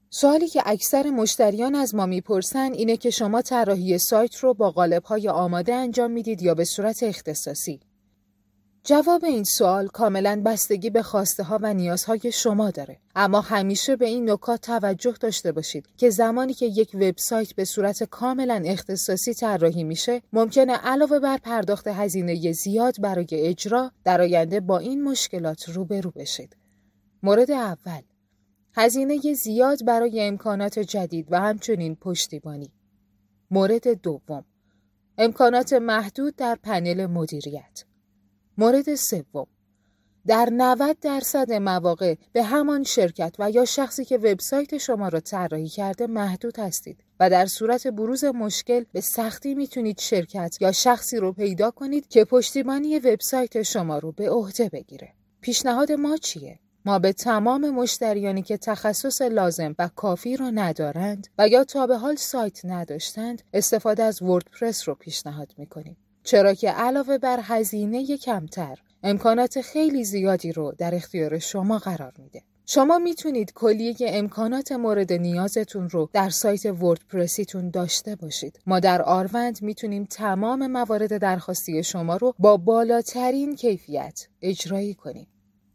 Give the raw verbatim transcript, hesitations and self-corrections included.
سوالی که اکثر مشتریان از ما میپرسن اینه که شما طراحی سایت رو با قالب‌های آماده انجام میدید یا به صورت اختصاصی؟ جواب این سوال کاملاً بستگی به خواسته‌ها و نیازهای شما داره. اما همیشه به این نکات توجه داشته باشید که زمانی که یک وبسایت به صورت کاملاً اختصاصی طراحی میشه، ممکنه علاوه بر پرداخت هزینه زیاد برای اجرا، در آینده با این مشکلات روبرو بشید. مورد اول، هزینه زیاد برای امکانات جدید و همچنین پشتیبانی. مورد دوم، امکانات محدود در پنل مدیریت. مورد سوم، در نود درصد مواقع به همان شرکت و یا شخصی که وبسایت شما را طراحی کرده محدود هستید و در صورت بروز مشکل به سختی میتونید شرکت یا شخصی رو پیدا کنید که پشتیبانی وبسایت شما رو به عهده بگیره. پیشنهاد ما چیه؟ ما به تمام مشتریانی که تخصص لازم و کافی رو ندارند و یا تا به حال سایت نداشتند، استفاده از وردپرس رو پیشنهاد میکنیم. چرا که علاوه بر هزینه کمتر، امکانات خیلی زیادی رو در اختیار شما قرار میده. شما میتونید کلیه امکانات مورد نیازتون رو در سایت وردپرسیتون داشته باشید. ما در آروند میتونیم تمام موارد درخواستی شما رو با بالاترین کیفیت اجرایی کنیم.